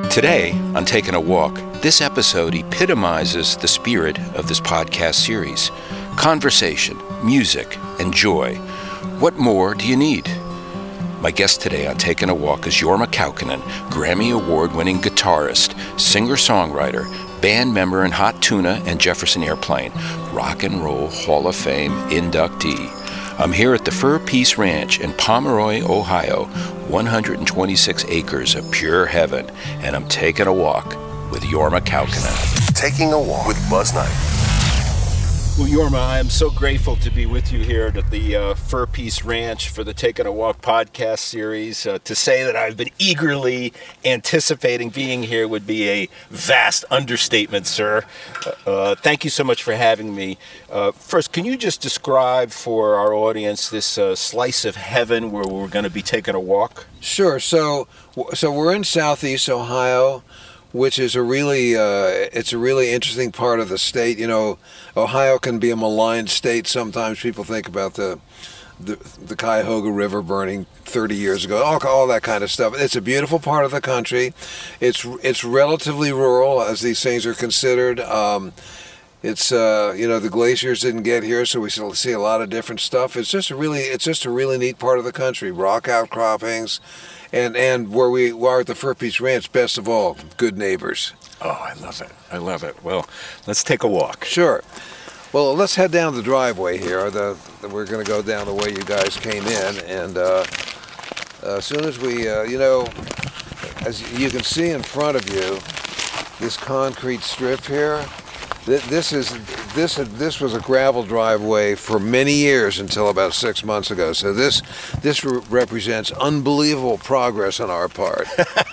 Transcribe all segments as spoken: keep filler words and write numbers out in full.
Today, on Taking a Walk, this episode epitomizes the spirit of this podcast series. Conversation, music, and joy. What more do you need? My guest today on Taking a Walk is Jorma Kaukonen, Grammy Award-winning guitarist, singer-songwriter, band member in Hot Tuna and Jefferson Airplane, Rock and Roll Hall of Fame inductee. I'm here at the Fur Peace Ranch in Pomeroy, Ohio, one hundred twenty-six acres of pure heaven, and I'm taking a walk with Jorma Kaukonen. Taking a Walk with Buzz Knight. Well, Jorma, I am so grateful to be with you here at the uh, Fur Peace Ranch for the Taking a Walk podcast series. Uh, to say that I've been eagerly anticipating being here would be a vast understatement, sir. Uh, uh, thank you so much for having me. Uh, first, can you just describe for our audience this uh, slice of heaven where we're going to be taking a walk? Sure. So, so we're in Southeast Ohio, which is a really, uh, it's a really interesting part of the state. You know, Ohio can be a maligned state. Sometimes people think about the, the, the Cuyahoga River burning thirty years ago, all, all that kind of stuff. It's a beautiful part of the country. It's, it's relatively rural, as these things are considered. Um, It's, uh, you know, the glaciers didn't get here, so we still see a lot of different stuff. It's just a really, it's just a really neat part of the country. Rock outcroppings, and, and where we are at the Fur Peace Ranch, best of all, good neighbors. Oh, I love it. I love it. Well, let's take a walk. Sure. Well, let's head down the driveway here. The, the we're going to go down the way you guys came in, and uh, as soon as we, uh, you know, as you can see in front of you, this concrete strip here. This is this this was a gravel driveway for many years until about six months ago. So this this re- represents unbelievable progress on our part.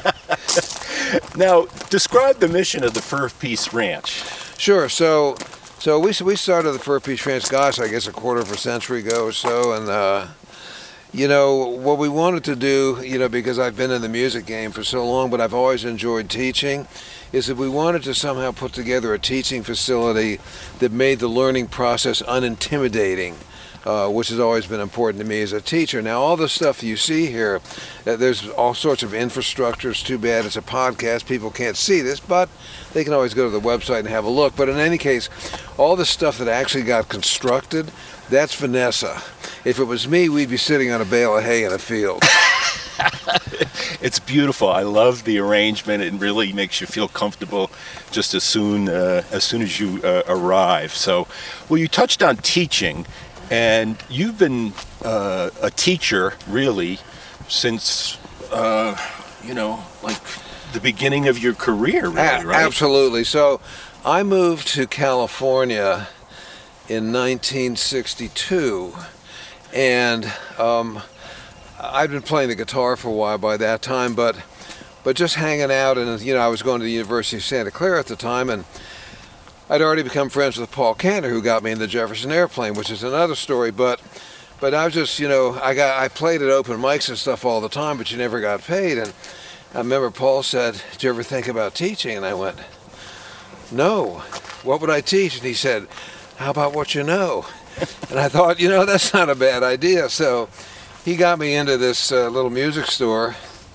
Now, describe the mission of the Fur Peace Ranch. Sure. So so we we started the Fur Peace Ranch, gosh, I guess a quarter of a century ago or so, and uh, you know what we wanted to do, you know, because I've been in the music game for so long, but I've always enjoyed teaching, is that we wanted to somehow put together a teaching facility that made the learning process unintimidating, uh, which has always been important to me as a teacher. Now, all the stuff you see here, uh, there's all sorts of infrastructure. It's too bad it's a podcast. People can't see this, but they can always go to the website and have a look. But in any case, all the stuff that actually got constructed, that's Vanessa. If it was me, we'd be sitting on a bale of hay in a field. It's beautiful. I love the arrangement. It really makes you feel comfortable just as soon uh, as soon as you uh, arrive. So, well, you touched on teaching, and you've been uh, a teacher really since uh, you know, like the beginning of your career, really, a- right? Absolutely. So, I moved to California in nineteen sixty-two, and um, I'd been playing the guitar for a while by that time, but but just hanging out, and you know, I was going to the University of Santa Clara at the time, and I'd already become friends with Paul Cantor, who got me in the Jefferson Airplane, which is another story. But but I was just, you know, I got I played at open mics and stuff all the time, but you never got paid. And I remember Paul said, "Did you ever think about teaching?" And I went, "No. What would I teach?" And he said, "How about what you know?" And I thought, you know, that's not a bad idea. So he got me into this uh, little music store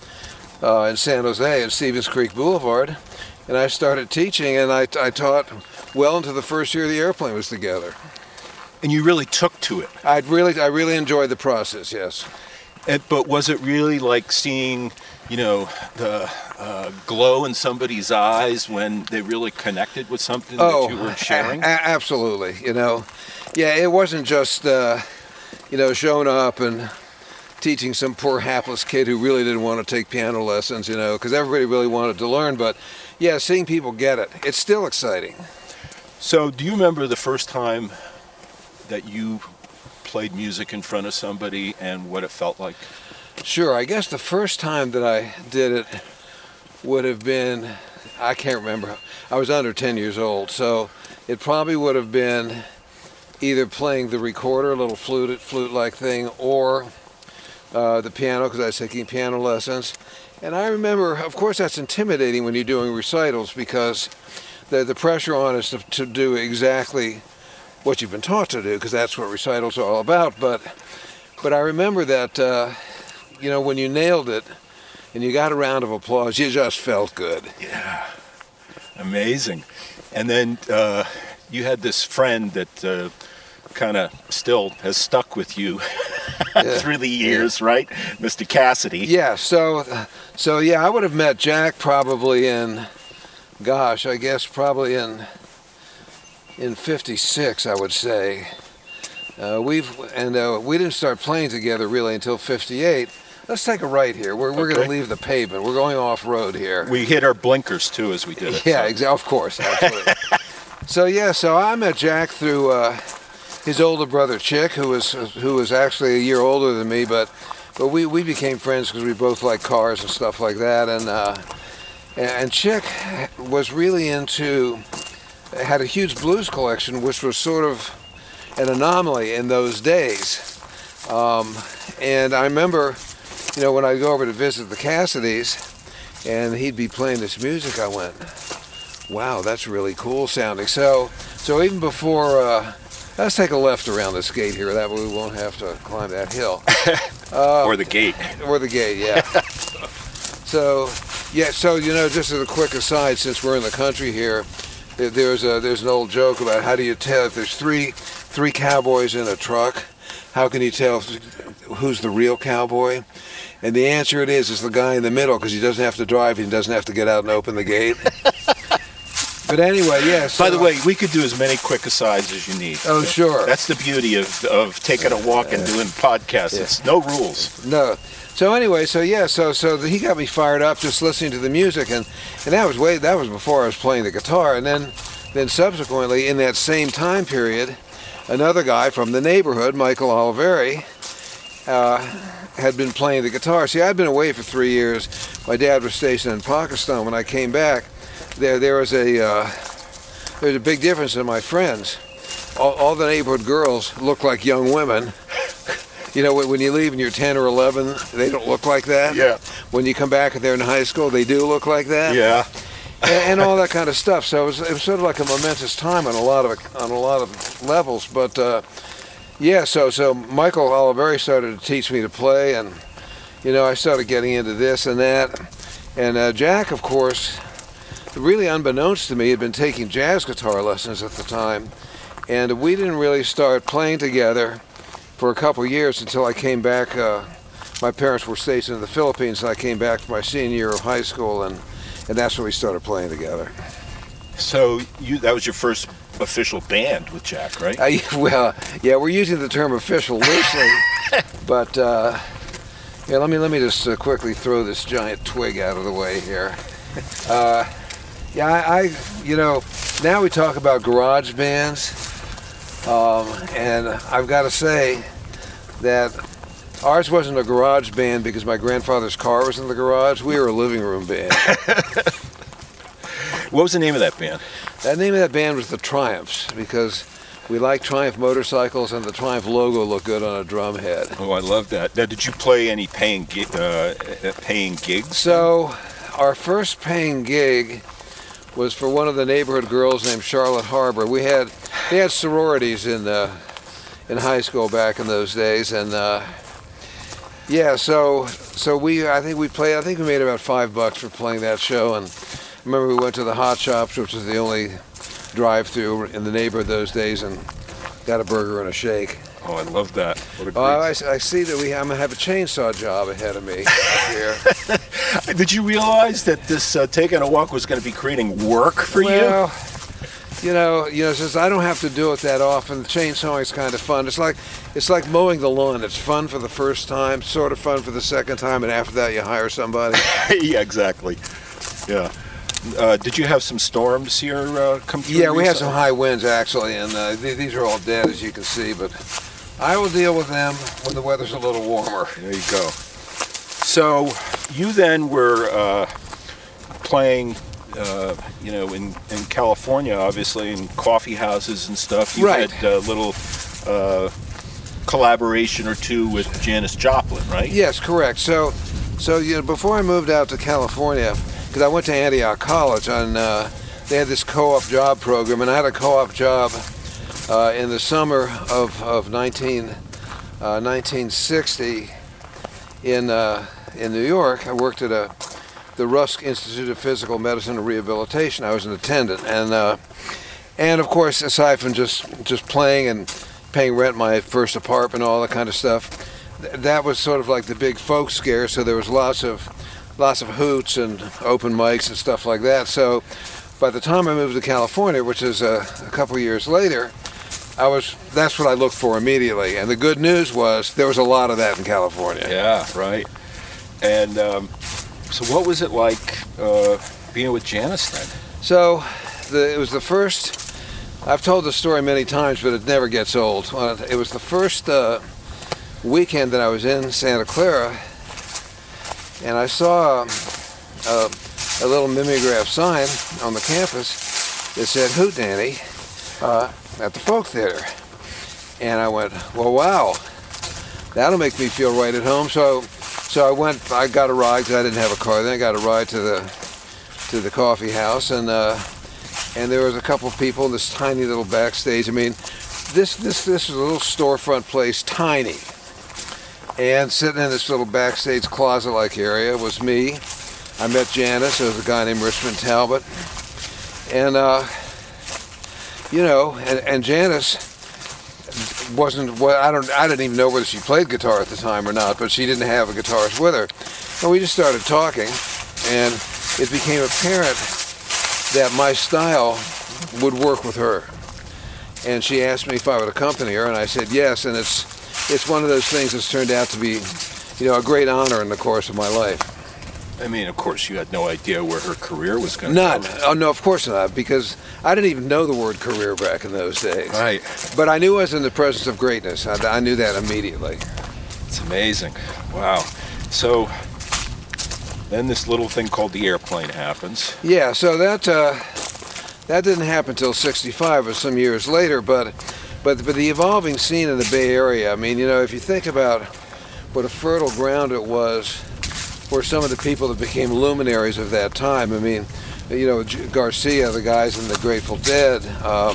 uh, in San Jose at Stevens Creek Boulevard, and I started teaching, and I, I taught well into the first year the airplane was together. And you really took to it. I really, I really enjoyed the process. Yes. And, but was it really like seeing, you know, the uh, glow in somebody's eyes when they really connected with something oh, that you were sharing? A- a- absolutely. You know, yeah, it wasn't just, uh, you know, showing up and teaching some poor hapless kid who really didn't want to take piano lessons, you know, because everybody really wanted to learn. But yeah, seeing people get it, it's still exciting. So do you remember the first time that you played music in front of somebody and what it felt like? Sure. I guess the first time that I did it would have been, I can't remember. I was under ten years old, so it probably would have been either playing the recorder, a little flute, flute-like thing, or uh, the piano, because I was taking piano lessons. And I remember, of course, that's intimidating when you're doing recitals, because the the pressure on is to, to do exactly what you've been taught to do, because that's what recitals are all about. But but I remember that, uh, you know, when you nailed it, and you got a round of applause, you just felt good. Yeah, amazing. And then uh, you had this friend that uh, kind of still has stuck with you Yeah. through the years, yeah. right? Mister Cassidy. Yeah, so, so yeah, I would have met Jack probably in, gosh, I guess probably in, in fifty-six, I would say. Uh, we've and uh, we didn't start playing together really until fifty-eight. Let's take a right here. We're we're okay. going to leave the pavement. We're going off road here. We hit our blinkers too as we did it. Yeah, so. exactly. Of course, absolutely. So yeah, so I met Jack through uh, his older brother Chick, who was who was actually a year older than me, but but we, we became friends because we both liked cars and stuff like that. And uh, and Chick was really into had a huge blues collection, which was sort of an anomaly in those days. Um, and I remember, you know, when I'd go over to visit the Cassidys and he'd be playing this music, I went, wow, that's really cool sounding. So so even before, uh, let's take a left around this gate here, that way we won't have to climb that hill. Uh, or the gate. Or the gate, yeah. So, yeah, so, you know, just as a quick aside, since we're in the country here, there's a, there's an old joke about how do you tell if there's three three cowboys in a truck, how can you tell who's the real cowboy? And the answer it is is the guy in the middle, because he doesn't have to drive, he doesn't have to get out and open the gate. But anyway, yes. Yeah, so, by the way, we could do as many quick asides as you need. Oh, sure. That's the beauty of of taking a walk and doing podcasts. Yeah. It's no rules. No. So anyway, so yeah, so so he got me fired up just listening to the music, and, and that was way that was before I was playing the guitar, and then then subsequently in that same time period, another guy from the neighborhood, Michael Oliveri, uh, had been playing the guitar. See, I'd been away for three years. My dad was stationed in Pakistan. When I came back, there there was a uh, there was a big difference in my friends. All, all the neighborhood girls looked like young women. You know, when you leave and you're ten or eleven, they don't look like that. Yeah. When you come back and they're in high school, they do look like that. Yeah. and, and all that kind of stuff. So it was, it was sort of like a momentous time on a lot of on a lot of levels. But uh, yeah, so so Michael Oliveri started to teach me to play, and you know, I started getting into this and that. And uh, Jack, of course, really unbeknownst to me, had been taking jazz guitar lessons at the time, and we didn't really start playing together for a couple of years until I came back. Uh, my parents were stationed in the Philippines, and I came back for my senior year of high school, and, and that's when we started playing together. So you that was your first official band with Jack, right? Uh, well, yeah, we're using the term official loosely, but uh, yeah, let me let me just uh, quickly throw this giant twig out of the way here. Uh, yeah, I, I, you know, now we talk about garage bands, um, and I've got to say that ours wasn't a garage band because my grandfather's car was in the garage. We were a living room band. What was the name of that band? The name of that band was the Triumphs, because we liked Triumph motorcycles, and the Triumph logo looked good on a drum head. Oh, I love that. Now, did you play any paying gi- uh, paying gigs? So, our first paying gig was for one of the neighborhood girls named Charlotte Harbor. We had they had sororities in uh, in high school back in those days, and uh, yeah, so so we I think we played. I think we made about five bucks for playing that show, and I remember we went to the Hot Shops, which was the only drive-through in the neighborhood those days, and got a burger and a shake. Oh, I love that. What a great... Oh, I, I see that we I'm gonna have a chainsaw job ahead of me here. Did you realize that this uh, taking a walk was going to be creating work for well, you? Well, you know, you know, since I don't have to do it that often, the chainsawing is kind of fun. It's like it's like mowing the lawn. It's fun for the first time, sort of fun for the second time, and after that, you hire somebody. Yeah, exactly. Yeah. Uh, did you have some storms here uh, come through? Yeah, we recently? had some high winds actually, and uh, th- these are all dead as you can see, but I will deal with them when the weather's a little warmer. There you go. So you then were uh, playing, uh, you know, in, in California, obviously, in coffee houses and stuff. You right. had a little uh, collaboration or two with Janis Joplin, right? Yes, correct. So, so you know, before I moved out to California, because I went to Antioch College, and uh, they had this co-op job program, and I had a co-op job uh, in the summer of, of nineteen, uh, nineteen sixty in uh, in New York, I worked at a the Rusk Institute of Physical Medicine and Rehabilitation. I was an attendant, and uh, and of course, aside from just just playing and paying rent, my first apartment, all that kind of stuff, th- that was sort of like the big folk scare. So there was lots of lots of hoots and open mics and stuff like that. So by the time I moved to California, which is a, a couple of years later, I was that's what I looked for immediately. And the good news was there was a lot of that in California. Yeah, right. And um, so what was it like uh, being with Janis then? So the, it was the first, I've told the story many times, but it never gets old. Uh, It was the first uh, weekend that I was in Santa Clara, and I saw a, a little mimeograph sign on the campus that said Hootenanny uh, at the Folk Theater. And I went, well, wow, that'll make me feel right at home. So so I went, I got a ride, because I didn't have a car then, I got a ride to the to the coffee house, and uh, and there was a couple of people in this tiny little backstage. I mean, this this this was a little storefront place, tiny. And sitting in this little backstage closet-like area was me. I met Janis. There was a guy named Richmond Talbot. And, uh, you know, and, and Janis wasn't, well, I don't, I didn't even know whether she played guitar at the time or not, but she didn't have a guitarist with her. And we just started talking, and it became apparent that my style would work with her. And she asked me if I would accompany her, and I said yes, and it's it's one of those things that's turned out to be, you know, a great honor in the course of my life. I mean, of course, you had no idea where her career was going to go. None. Oh, no, of course not, because I didn't even know the word career back in those days. Right. But I knew I was in the presence of greatness. I, I knew that immediately. It's amazing. Wow. So then this little thing called the airplane happens. Yeah, so that uh, that didn't happen until sixty-five or some years later, but, but, but the evolving scene in the Bay Area, I mean, you know, if you think about what a fertile ground it was for some of the people that became luminaries of that time. I mean, you know, G- Garcia, the guys in the Grateful Dead, um,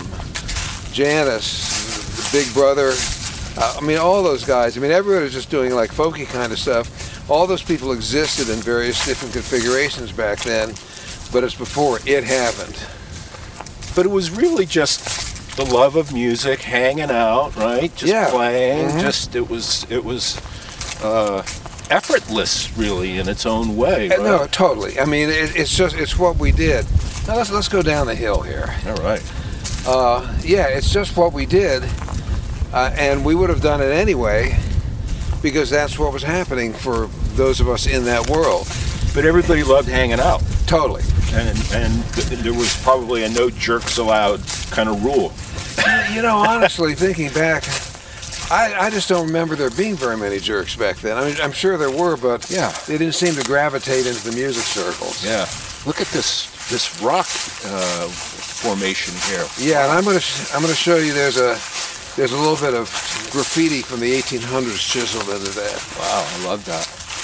Janis, the Big Brother, uh, I mean, all those guys. I mean, everybody was just doing like folky kind of stuff. All those people existed in various different configurations back then, but it's before it happened. But it was really just the love of music, hanging out, right? Just Yeah. playing. Mhm. Just it was it was uh, effortless, really, in its own way. Uh, Right? No, totally. I mean, it, it's just it's what we did. Now let's let's go down the hill here. All right. Uh, yeah, it's just what we did, uh, and we would have done it anyway, because that's what was happening for those of us in that world. But everybody loved hanging out, Totally. and and th- there was probably a no jerks allowed kind of rule. You know, honestly, thinking back, I, I just don't remember there being very many jerks back then. I mean, I'm sure there were, but Yeah. they didn't seem to gravitate into the music circles. Yeah. Look at this this rock uh, formation here. Yeah, and I'm gonna sh- I'm gonna show you. There's a there's a little bit of graffiti from the eighteen hundreds chiseled into that. Wow, I love that.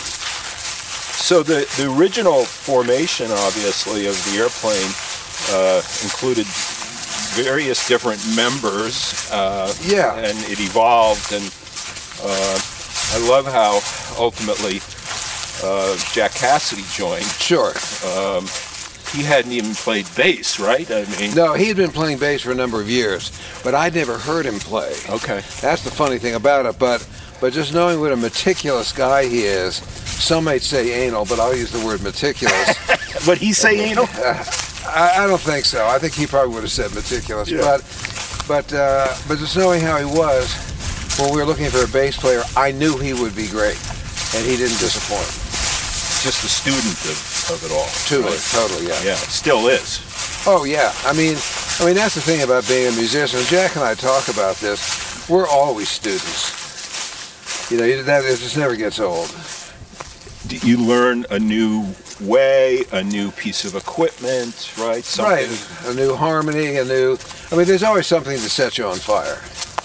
So the, the original formation, obviously, of the airplane uh, included various different members. Uh, Yeah. And it evolved, and uh, I love how ultimately uh, Jack Cassidy joined. Sure. Um, he hadn't even played bass, right? I mean, No, he had been playing bass for a number of years, but I'd never heard him play. okay. That's the funny thing about it. But but just knowing what a meticulous guy he is, some might say anal, but I'll use the word meticulous. But he say anal? I, I don't think so. I think he probably would have said meticulous. Yeah. But but uh, but just knowing how he was when we were looking for a bass player, I knew he would be great, and he didn't disappoint. Just a student of, of it all. Totally, right? totally, yeah. Yeah, still is. Oh yeah. I mean, I mean that's the thing about being a musician. Jack and I talk about this. We're always students. You know, you- that it just never gets old. D- You learn a new way, a new piece of equipment, right? Right. A new harmony, a new. I mean, there's always something to set you on fire.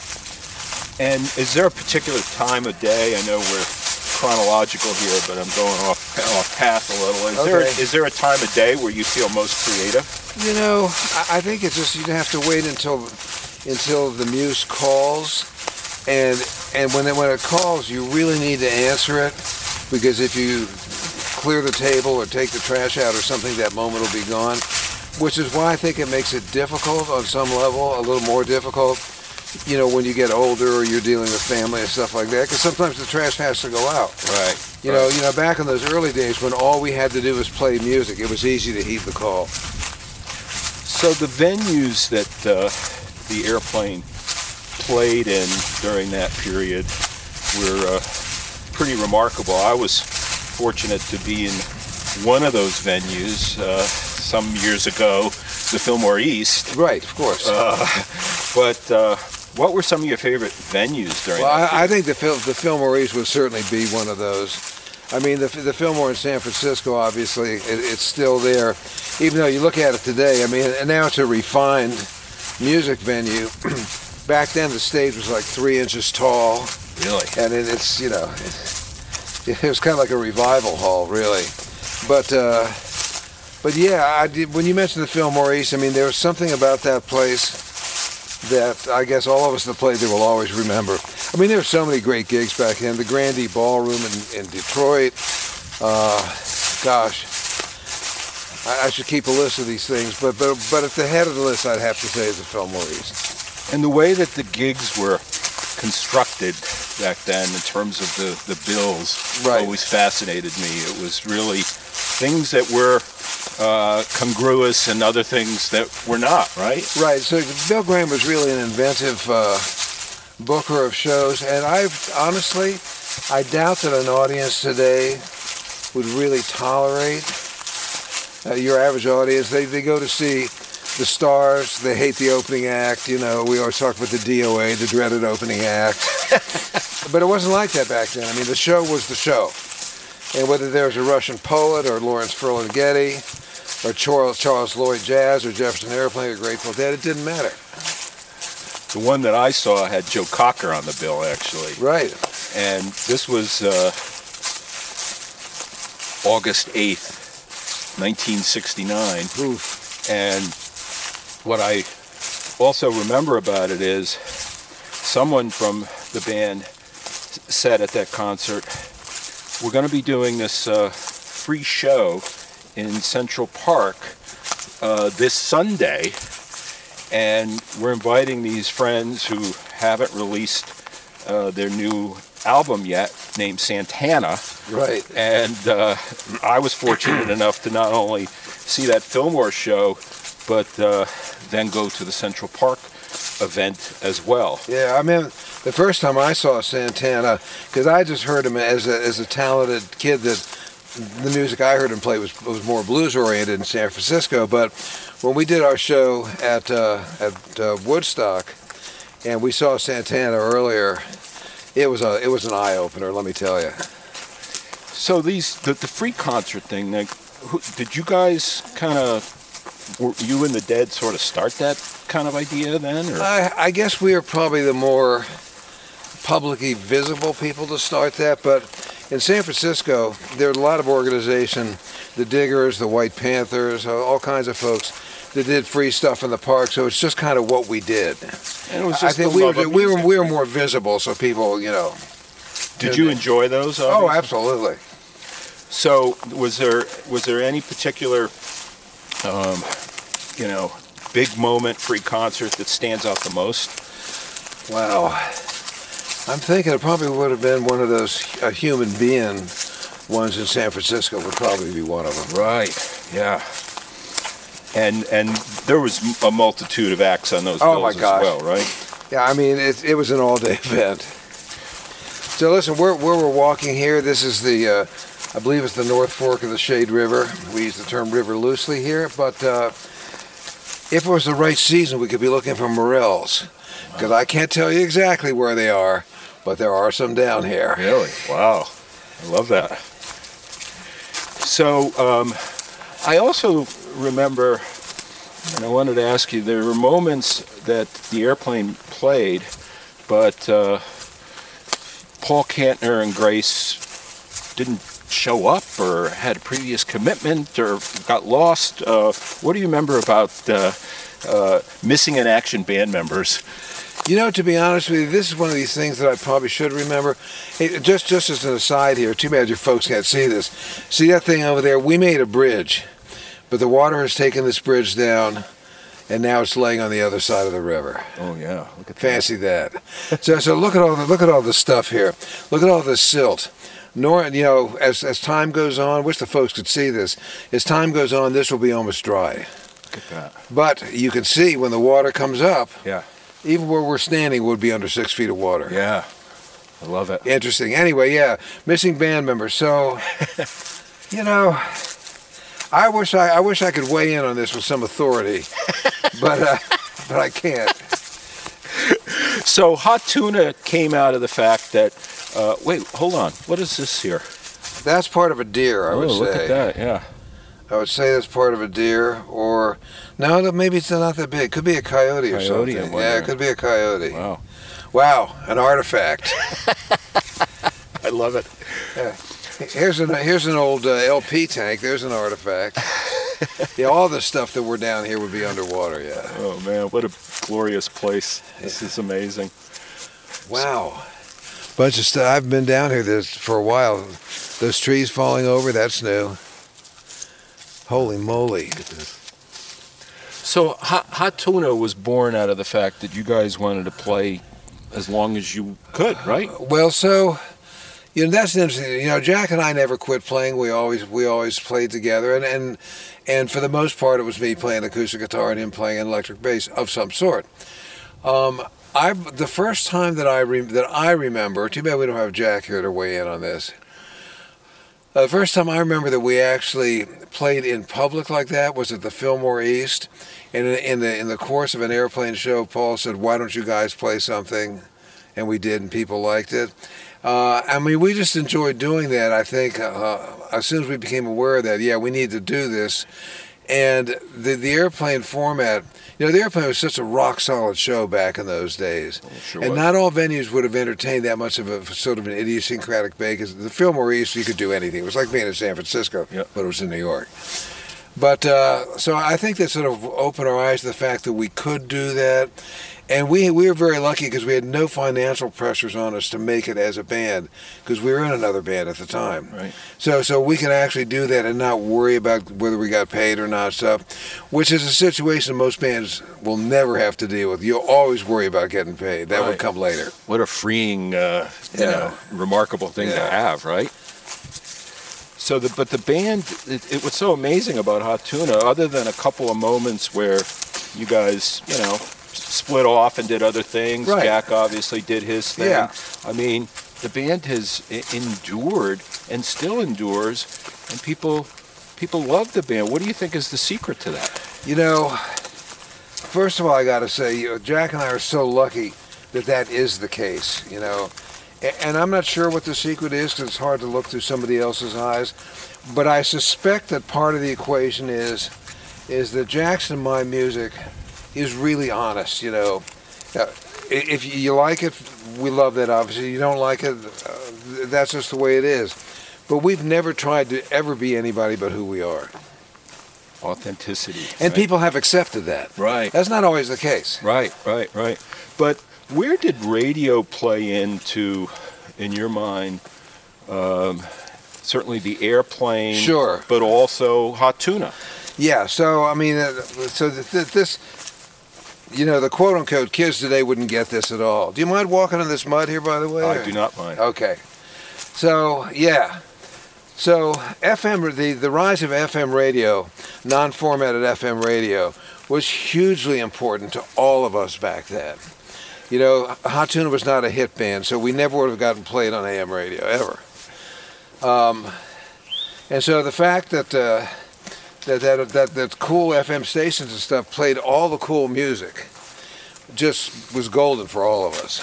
And is there a particular time of day? I know we're chronological here, but I'm going off off path a little. Is there Okay. is there a time of day where you feel most creative? You know, I, I think it's just you have to wait until until the muse calls, and and when it, when it calls, you really need to answer it, because if you clear the table or take the trash out or something, that moment will be gone, which is why I think it makes it difficult on some level, a little more difficult, you know, when you get older or you're dealing with family and stuff like that, because sometimes the trash has to go out. Right. You right. know, you know, back in those early days when all we had to do was play music, it was easy to heed the call. So the venues that uh, the Airplane played in during that period were uh, pretty remarkable. I was fortunate to be in one of those venues uh, some years ago, the Fillmore East. Right, of course. Uh, but uh, what were some of your favorite venues during well, that I, I period? think the, Phil, the Fillmore East would certainly be one of those. I mean, the, the Fillmore in San Francisco, obviously, it, it's still there. Even though you look at it today, I mean, and now it's a refined music venue. Back then, the stage was like three inches tall. Really? And it, it's, you know, it, it was kind of like a revival hall, really. But, uh, but yeah, I did, when you mentioned the Fillmore East, I mean, there was something about that place that I guess all of us that played there will always remember. I mean, there were so many great gigs back then. The Grandee Ballroom in, in Detroit. Uh, gosh, I, I should keep a list of these things, but, but but at the head of the list, I'd have to say is the Fillmore East. And the way that the gigs were constructed back then in terms of the, the bills Right. always fascinated me. It was really things that were uh, congruous and other things that were not, right? Right, so Bill Graham was really an inventive uh, booker of shows, and I honestly, I doubt that an audience today would really tolerate uh, your average audience. They, they go to see the Stars, they hate the opening act, you know, we always talk about the D O A, the dreaded opening act. But it wasn't like that back then. I mean, the show was the show. And whether there was a Russian poet or Lawrence Ferlinghetti or Charles, Charles Lloyd Jazz or Jefferson Airplane or Grateful Dead, it didn't matter. The one that I saw had Joe Cocker on the bill, actually. Right. And this was uh, August eighth, nineteen sixty-nine. Oof. And what I also remember about it is someone from the band said at that concert, we're going to be doing this uh, free show in Central Park uh, this Sunday, and we're inviting these friends who haven't released uh, their new album yet, named Santana. Right. And uh, I was fortunate enough to not only see that Fillmore show, but uh, then go to the Central Park event as well. Yeah, I mean, the first time I saw Santana, because I just heard him as a, as a talented kid, that the music I heard him play was was more blues oriented in San Francisco. But when we did our show at uh, at uh, Woodstock, and we saw Santana earlier, it was a it was an eye opener. Let me tell you. So these the, the free concert thing, like, who, did you guys kind of, were you and the Dead sort of start that kind of idea then? Or? I, I guess we are probably the more publicly visible people to start that, but in San Francisco, there are a lot of organizations, the Diggers, the White Panthers, uh, all kinds of folks that did free stuff in the park, so it's just kind of what we did. And it was just I think the we love were, of we, were, music. we were more visible, so people, you know. Did you enjoy those? Oh, obviously? absolutely. So was there was there any particular, um, you know, big moment free concert that stands out the most? Wow. I'm thinking it probably would have been one of those uh, Human Being ones in San Francisco would probably be one of them. Right. Yeah. And and there was a multitude of acts on those Oh, bills my as gosh. well, right? Yeah, I mean, it, it was an all-day event. So listen, where, where we're walking here, this is the, uh, I believe it's the North Fork of the Shade River. We use the term river loosely here, but uh, if it was the right season, we could be looking for morels. Because I can't tell you exactly where they are, but there are some down here. Really? Wow. I love that. So um, I also remember, and I wanted to ask you, there were moments that the Airplane played, but uh, Paul Kantner and Grace didn't show up or had a previous commitment or got lost. Uh, what do you remember about uh, uh, missing in action band members? You know, to be honest with you, this is one of these things that I probably should remember. Hey, just just as an aside here, too bad your folks can't see this. See that thing over there? We made a bridge, but the water has taken this bridge down, and now it's laying on the other side of the river. Oh yeah, look at Fancy that. that. so so look at all the look at all this stuff here. Look at all this silt. Nor you know, as as time goes on, wish the folks could see this. As time goes on, this will be almost dry. Look at that. But you can see when the water comes up. Yeah. Even where we're standing would be under six feet of water. Yeah, I love it. Interesting. Anyway, yeah, missing band members. So, you know, I wish I, I wish I could weigh in on this with some authority, but uh, but I can't. So Hot Tuna came out of the fact that. Uh, wait, hold on. What is this here? That's part of a deer, I oh, would say. look at that. Yeah. I would say that's part of a deer, or no, maybe it's not that big. Could be a coyote, or Coyote, something. I'm Yeah, it could be a coyote. Wow. Wow, an artifact. I love it. Yeah. Here's an here's an old uh, L P tank. There's an artifact. Yeah, all the stuff that were down here would be underwater. Yeah. Oh man, what a glorious place! This is amazing. Wow. Bunch of stuff. I've been down here this for a while. Those trees falling over. That's new. Holy moly. So Hot, Hot Tuna was born out of the fact that you guys wanted to play as long as you could, right? Well, so, you know, that's interesting. You know, Jack and I never quit playing. We always we always played together. And, and, and for the most part, it was me playing acoustic guitar and him playing an electric bass of some sort. Um, I The first time that I, re, that I remember, too bad we don't have Jack here to weigh in on this. Uh, the first time I remember that we actually played in public like that was at the Fillmore East. And in, in the in the course of an airplane show, Paul said, "Why don't you guys play something?" And we did, and people liked it. Uh, I mean, we just enjoyed doing that. I think uh, as soon as we became aware of that, yeah, we need to do this. And the the airplane format, you know, the airplane was such a rock solid show back in those days. Well, sure and was. Not all venues would have entertained that much of a sort of an idiosyncratic bay, because the Fillmore East, you could do anything. It was like being in San Francisco, yep. but it was in New York. But uh, so I think that sort of opened our eyes to the fact that we could do that. And we we were very lucky because we had no financial pressures on us to make it as a band, because we were in another band at the time. Right. So so we could actually do that and not worry about whether we got paid or not stuff, which is a situation most bands will never have to deal with. You'll always worry about getting paid. That Right. would come later. What a freeing, uh, you Yeah. know, remarkable thing to Yeah. have, right? So, the, but the band, it, it was so amazing about Hot Tuna, other than a couple of moments where you guys, you know, split off and did other things. Right. Jack obviously did his thing. Yeah. I mean, the band has I- endured and still endures, and people people love the band. What do you think is the secret to that? You know, first of all, I got to say, you know, Jack and I are so lucky that that is the case, you know. A- And I'm not sure what the secret is, because it's hard to look through somebody else's eyes. But I suspect that part of the equation is is that Jack's and my music is really honest, you know. Uh, i- If you like it, we love that, obviously. You don't like it, uh, that's just the way it is. But we've never tried to ever be anybody but who we are. Authenticity. And right? people have accepted that. Right. That's not always the case. Right, right, right. But where did radio play into, in your mind, um, certainly the airplane, Sure. but also Hot Tuna? Yeah, so, I mean, uh, so th- th- this, you know, the quote-unquote kids today wouldn't get this at all. Do you mind walking in this mud here, by the way? I or- do not mind. Okay. So, yeah. So, F M, the, the rise of F M radio, non-formatted F M radio, was hugely important to all of us back then. You know, Hot Tuna was not a hit band, so we never would have gotten played on A M radio, ever. Um, and so the fact that, uh, that, that, that, that cool F M stations and stuff played all the cool music just was golden for all of us.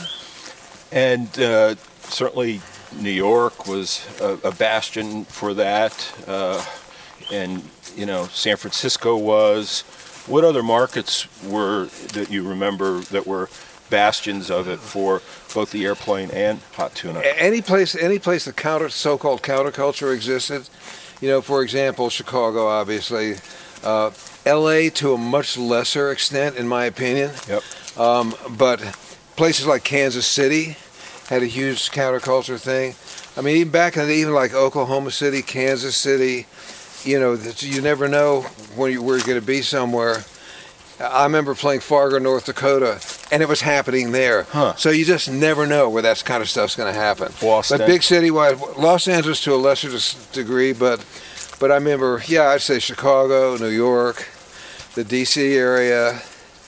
And uh, certainly New York was a, a bastion for that, uh, and you know San Francisco was. What other markets were that you remember that were bastions of it for both the airplane and Hot Tuna? A- Any place, any place the counter, so-called counterculture existed, you know, for example, Chicago, obviously, uh, L A to a much lesser extent, in my opinion. Yep. Um, but places like Kansas City had a huge counterculture thing. I mean, even back in the, even like Oklahoma City, Kansas City, you know, that you never know when you, where you're going to be somewhere. I remember playing Fargo, North Dakota, and it was happening there. Huh. So you just never know where that kind of stuff's going to happen. Boston. But big city-wise, Los Angeles to a lesser dis- degree, but but I remember, yeah, I'd say Chicago, New York, the D C area,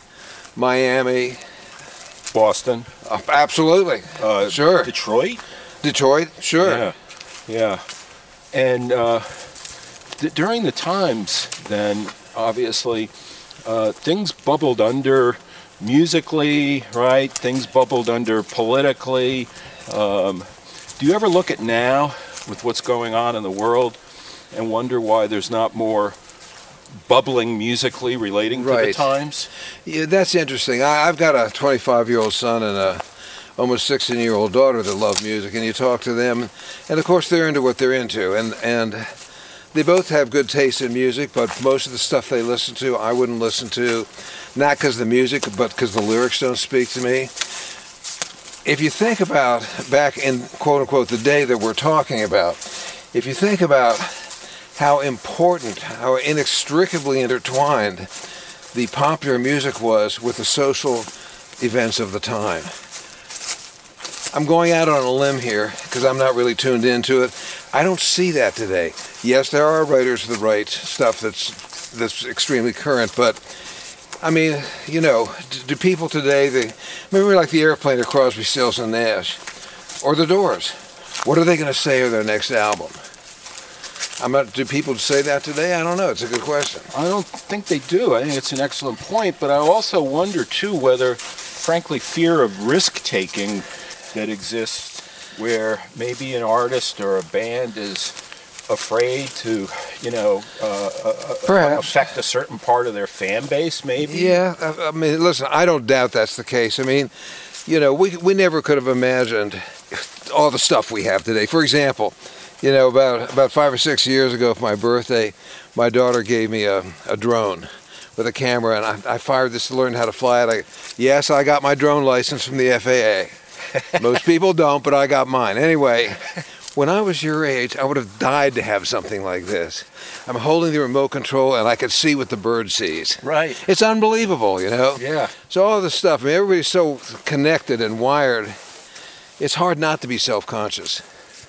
Miami. Boston. Uh, absolutely. Uh, sure. Detroit. Detroit, sure. Yeah, yeah. And uh, th- during the times, then, obviously, uh, things bubbled under musically, right? Things bubbled under politically. Um, do you ever look at now with what's going on in the world and wonder why there's not more bubbling musically relating to Right. the times? Yeah, that's interesting. I, I've got a twenty-five-year-old son and a almost sixteen-year-old daughter that love music, and you talk to them, and of course they're into what they're into, and and they both have good taste in music, but most of the stuff they listen to, I wouldn't listen to, not because of the music, but because the lyrics don't speak to me. If you think about back in quote-unquote the day that we're talking about, if you think about how important, how inextricably intertwined the popular music was with the social events of the time. I'm going out on a limb here because I'm not really tuned into it. I don't see that today. Yes, there are writers that write stuff that's that's extremely current, but I mean, you know, do, do people today, they remember like the Airplane of Crosby, Stills and Nash, or the Doors? What are they going to say of their next album? I'm not, do people say that today? I don't know. It's a good question. I don't think they do. I think it's an excellent point, but I also wonder, too, whether, frankly, fear of risk-taking that exists where maybe an artist or a band is afraid to, you know, uh, uh, Perhaps. affect a certain part of their fan base, maybe? Yeah, I, I mean, listen, I don't doubt that's the case. I mean, you know, we we never could have imagined all the stuff we have today. For example, you know, about about five or six years ago for my birthday, my daughter gave me a, a drone with a camera, and I, I fired this to learn how to fly it. I, yes, I got my drone license from the F A A. Most people don't, but I got mine. Anyway, when I was your age, I would have died to have something like this. I'm holding the remote control, and I could see what the bird sees. Right. It's unbelievable, you know? Yeah. So all this stuff, I mean, everybody's so connected and wired, it's hard not to be self-conscious.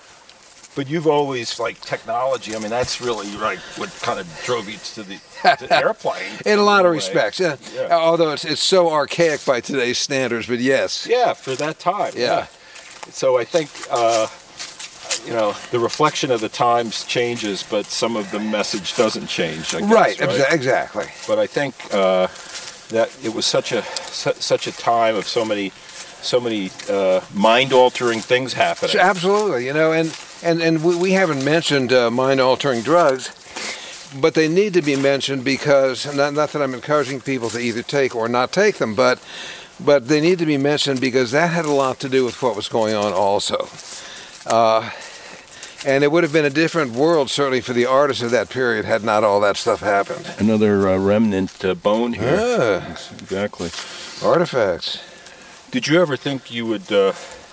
But you've always, like, technology, I mean, that's really, like, what kind of drove you to the, the airplane. In a lot of way. respects, yeah. Yeah. Although it's, it's so archaic by today's standards, but yes. Yeah, for that time. Yeah. So I think, uh, you know, the reflection of the times changes, but some of the message doesn't change, I guess, Right, right? exa- exactly. But I think uh, that it was such a su- such a time of so many so many uh, mind-altering things happening. So absolutely, you know, and, and, and we, we haven't mentioned uh, mind-altering drugs, but they need to be mentioned because, not, not that I'm encouraging people to either take or not take them, but but they need to be mentioned because that had a lot to do with what was going on also. Uh, and it would have been a different world, certainly for the artists of that period, had not all that stuff happened. Another uh, remnant uh, bone here. Ah, Exactly. artifacts. Did you ever think you would uh,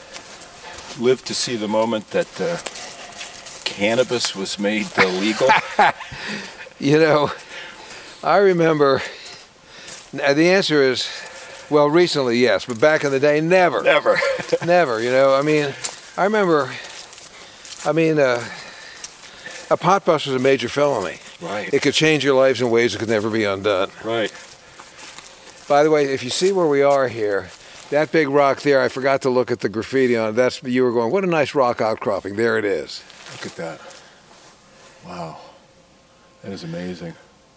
live to see the moment that uh, cannabis was made uh, legal? You know, I remember, uh, the answer is, well, recently, yes, but back in the day, never. Never. Never, you know, I mean, I remember, I mean, uh, a pot bust was a major felony. Right. It could change your lives in ways that could never be undone. Right. By the way, if you see where we are here, that big rock there, I forgot to look at the graffiti on it. That's, you were going, what a nice rock outcropping. There it is. Look at that. Wow. That is amazing.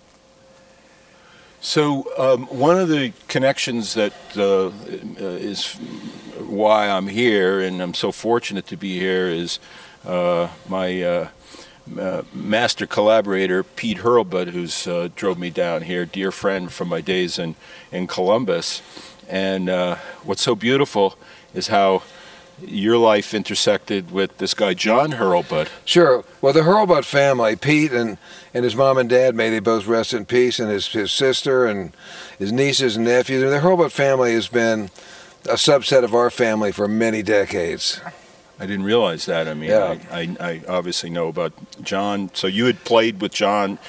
So um, one of the connections that uh, is why I'm here, and I'm so fortunate to be here, is uh, my uh, uh, master collaborator, Pete Hurlbut, who's uh, drove me down here, dear friend from my days in, in Columbus. And uh, what's so beautiful is how your life intersected with this guy, John Hurlbut. Sure. Well, the Hurlbut family, Pete and, and his mom and dad, may they both rest in peace, and his, his sister and his nieces and nephews. And the Hurlbut family has been a subset of our family for many decades. I didn't realize that. I mean, Yeah. I, I, I obviously know about John. So you had played with John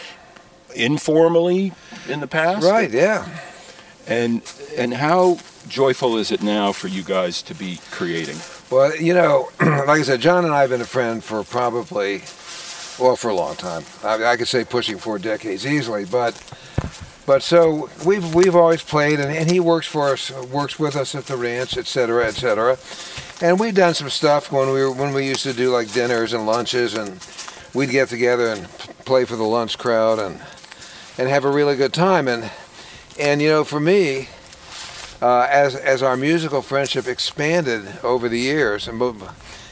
informally in the past? Right, yeah. And and how joyful is it now for you guys to be creating? Well, you know, like I said, John and I have been a friend for probably, well, for a long time. I, I could say pushing four decades easily, but but so we've we've always played, and, and he works for us, works with us at the ranch, et cetera, et cetera. And we've done some stuff when we were when we used to do like dinners and lunches, and we'd get together and play for the lunch crowd and and have a really good time. And and you know, for me, uh, as as our musical friendship expanded over the years and moved,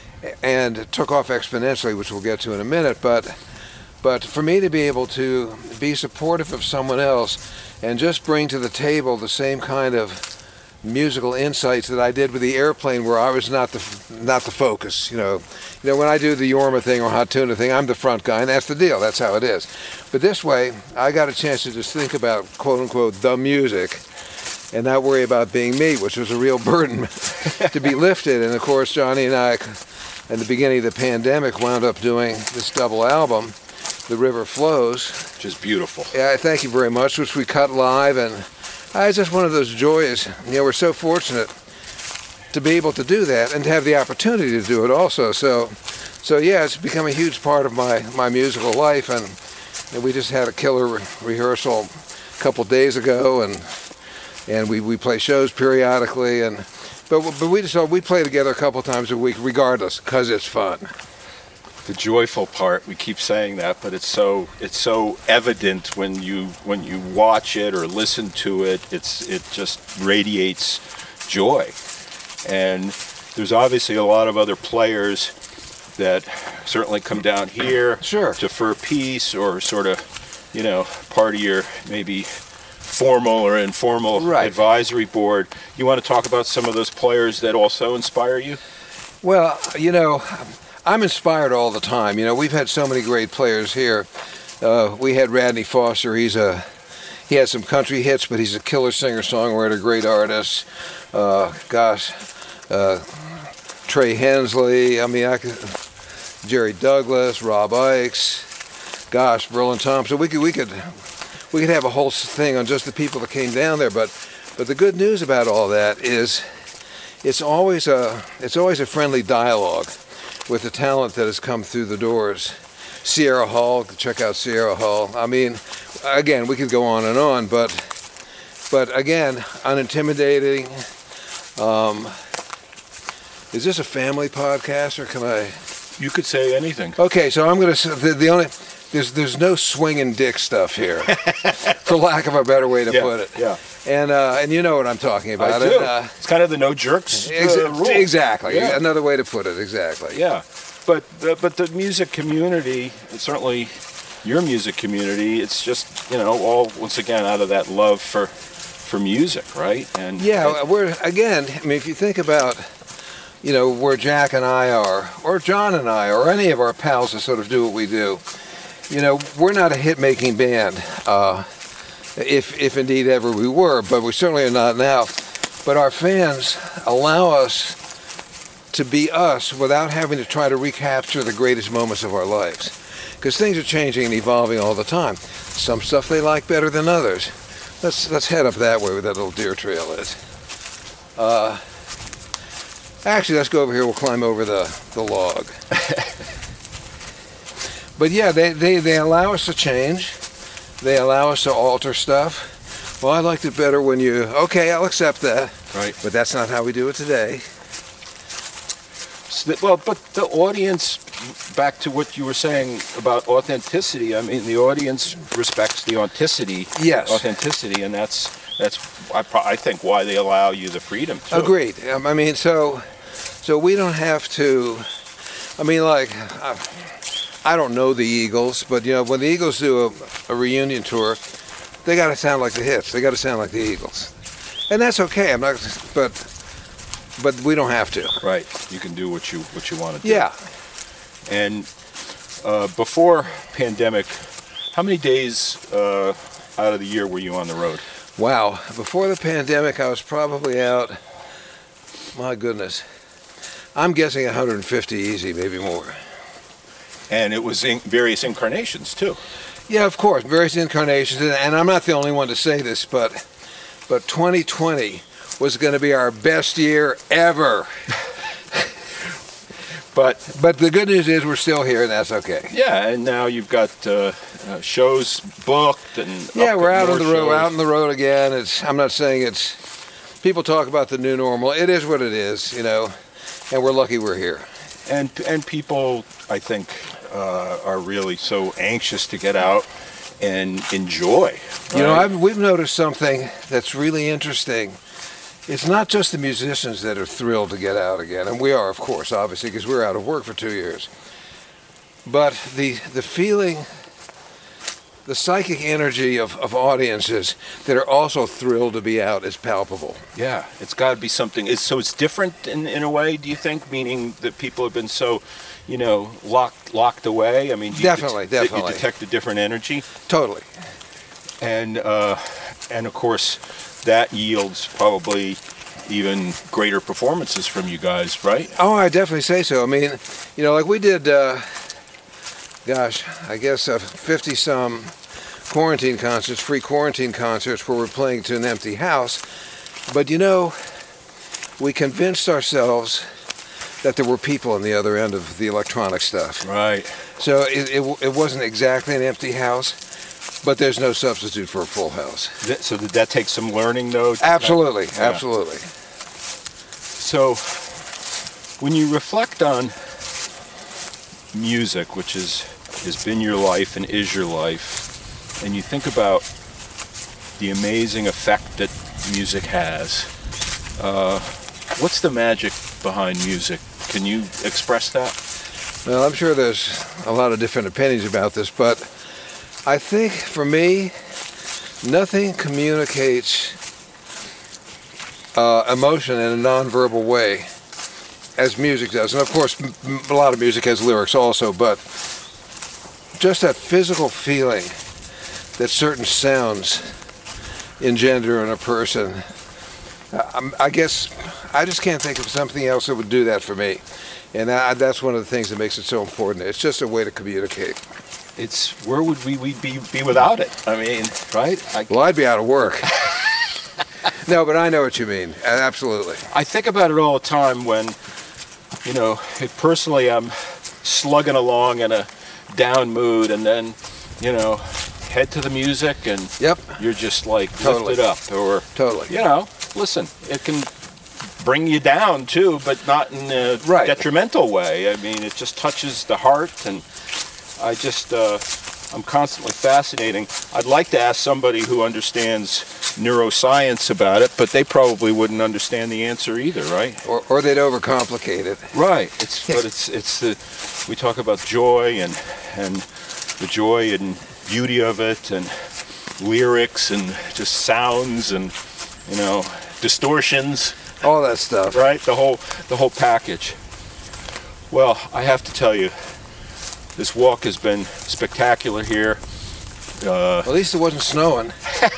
and took off exponentially, which we'll get to in a minute, but but for me to be able to be supportive of someone else and just bring to the table the same kind of musical insights that I did with the Airplane, where I was not the not the focus. You know, you know when I do the Yorma thing or Hot Tuna thing, I'm the front guy, and that's the deal. That's how it is. But this way, I got a chance to just think about quote unquote the music, and not worry about being me, which was a real burden to be lifted. And of course, Johnny and I, in the beginning of the pandemic, wound up doing this double album, The River Flows. Which is beautiful. Yeah, thank you very much, which we cut live, and uh, it's just one of those joys. You know, we're so fortunate to be able to do that and to have the opportunity to do it also. So, so yeah, it's become a huge part of my, my musical life, and, and we just had a killer re- rehearsal a couple days ago, and and we, we play shows periodically, and but but we just we play together a couple times a week, regardless, because it's fun. The joyful part, we keep saying that, but it's so it's so evident when you when you watch it or listen to it. It's it just radiates joy. And there's obviously a lot of other players that certainly come down here Sure. to Fur Peace, or sort of, you know, part of your maybe formal or informal Right. advisory board. You want to talk about some of those players that also inspire you? Well, you know, I'm inspired all the time. You know, we've had so many great players here. Uh, we had Radney Foster. He's a he had some country hits, but he's a killer singer-songwriter, great artist. Uh, gosh, uh, Trey Hensley. I mean, I could, Jerry Douglas, Rob Ikes. Gosh, Berlin Thompson. We could we could we could have a whole thing on just the people that came down there. But but the good news about all that is, it's always a it's always a friendly dialogue with the talent that has come through the doors. Sierra Hall, check out Sierra Hall. I mean, again, we could go on and on, but but again, unintimidating. Um, is this a family podcast, or can I? You could say anything. Okay, so I'm gonna s- the, the only there's there's no swinging dick stuff here, for lack of a better way to Yeah, put it. yeah. And uh, and you know what I'm talking about. I do. And, uh, It's kind of the no jerks uh, ex- rule. exactly. Yeah. Another way to put it. Exactly. Yeah, but the, but the music community, certainly your music community, it's just, you know, all once again out of that love for for music, right? And Yeah, we're again. I mean, if you think about, you know, where Jack and I are, or John and I, or any of our pals that sort of do what we do, you know, we're not a hit-making band, uh, if if indeed ever we were, but we certainly are not now. But our fans allow us to be us without having to try to recapture the greatest moments of our lives, because things are changing and evolving all the time. Some stuff they like better than others. Let's let's head up that way where that little deer trail is. Uh, actually, let's go over here. We'll climb over the, the log. But yeah, they, they, they allow us to change. They allow us to alter stuff. Well, I liked it better when you... Okay, I'll accept that. Right. But that's not how we do it today. So that- well, but the audience, back to what you were saying about authenticity. I mean, the audience respects the authenticity. Yes. Authenticity, and that's that's I, pro- I think why they allow you the freedom to. Agreed. Um, I mean, so so we don't have to... I mean, like... Uh, I don't know the Eagles, but you know, when the Eagles do a, a reunion tour, they got to sound like the hits. They got to sound like the Eagles, and that's okay. I'm not, but but we don't have to. Right. You can do what you what you want to do. Yeah. And uh, before pandemic, how many days uh, out of the year were you on the road? Wow. Before the pandemic, I was probably out my goodness. I'm guessing one hundred fifty easy, maybe more. And it was in various incarnations, too. Yeah, of course, various incarnations. And, and I'm not the only one to say this, but but twenty twenty was going to be our best year ever. But but the good news is we're still here, and that's okay. Yeah, and now you've got uh, uh, shows booked, and yeah, we're out on the road, shows. out on the road again. It's I'm not saying it's. People talk about the new normal. It is what it is, you know, and we're lucky we're here. And and people, I think, uh, are really so anxious to get out and enjoy. Right? You know, I've, we've noticed something that's really interesting. It's not just the musicians that are thrilled to get out again, and we are, of course, obviously, because we're out of work for two years. But the the feeling, the psychic energy of, of audiences that are also thrilled to be out is palpable. Yeah, it's got to be something. It's, so it's different in, in a way, do you think? Meaning that people have been so, you know, locked locked away? I mean, do you definitely, det- definitely. You detect a different energy? Totally. And uh, and of course, that yields probably even greater performances from you guys, right? Oh, I definitely say so. I mean, you know, like we did, uh, gosh, I guess uh, fifty-some quarantine concerts, free quarantine concerts where we're playing to an empty house. But, you know, we convinced ourselves that there were people on the other end of the electronic stuff. Right. So it, it, it wasn't exactly an empty house. But there's no substitute for a full house. So did that take some learning, though? Absolutely, Yeah. absolutely. So when you reflect on music, which is has been your life and is your life, and you think about the amazing effect that music has, uh, what's the magic behind music? Can you express that? Well, I'm sure there's a lot of different opinions about this, but I think for me, nothing communicates uh, emotion in a nonverbal way as music does. And of course, m- a lot of music has lyrics also, but just that physical feeling that certain sounds engender in a person, I, I guess I just can't think of something else that would do that for me. And I, that's one of the things that makes it so important. It's just a way to communicate. It's where would we we be, be without it? I mean, right? I, Well, I'd be out of work. No, but I know what you mean. Absolutely. I think about it all the time when, you know, personally I'm slugging along in a down mood, and then, you know, head to the music, and Yep. you're just like Totally. lifted up, or Totally. you know, listen, it can bring you down too, but not in a Right. detrimental way. I mean, it just touches the heart, and I just, uh, I'm constantly fascinating. I'd like to ask somebody who understands neuroscience about it, but they probably wouldn't understand the answer either, right? Or, or they'd overcomplicate it. Right. It's but it's it's the we talk about joy and and the joy and beauty of it, and lyrics and just sounds and, you know, distortions. All that stuff. Right? The whole the whole package. Well, I have to tell you, this walk has been spectacular here. Uh, At least it wasn't snowing.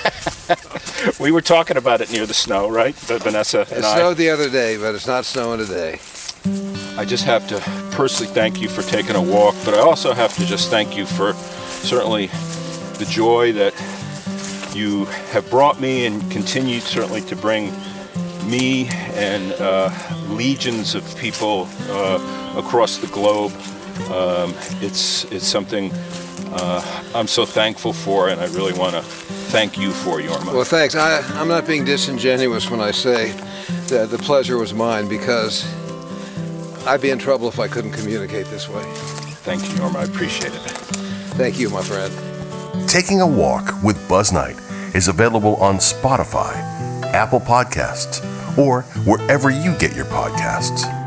we were talking about it near the snow, right? Vanessa and It I. snowed the other day, but it's not snowing today. I just have to personally thank you for taking a walk, but I also have to just thank you for certainly the joy that you have brought me and continue certainly to bring me and uh, legions of people uh, across the globe. Um, it's it's something uh, I'm so thankful for, and I really want to thank you for, Jorma. Well, thanks. I, I'm not being disingenuous when I say that the pleasure was mine, because I'd be in trouble if I couldn't communicate this way. Thank you, Jorma. I appreciate it. Thank you, my friend. Taking a Walk with Buzz Knight is available on Spotify, Apple Podcasts, or wherever you get your podcasts.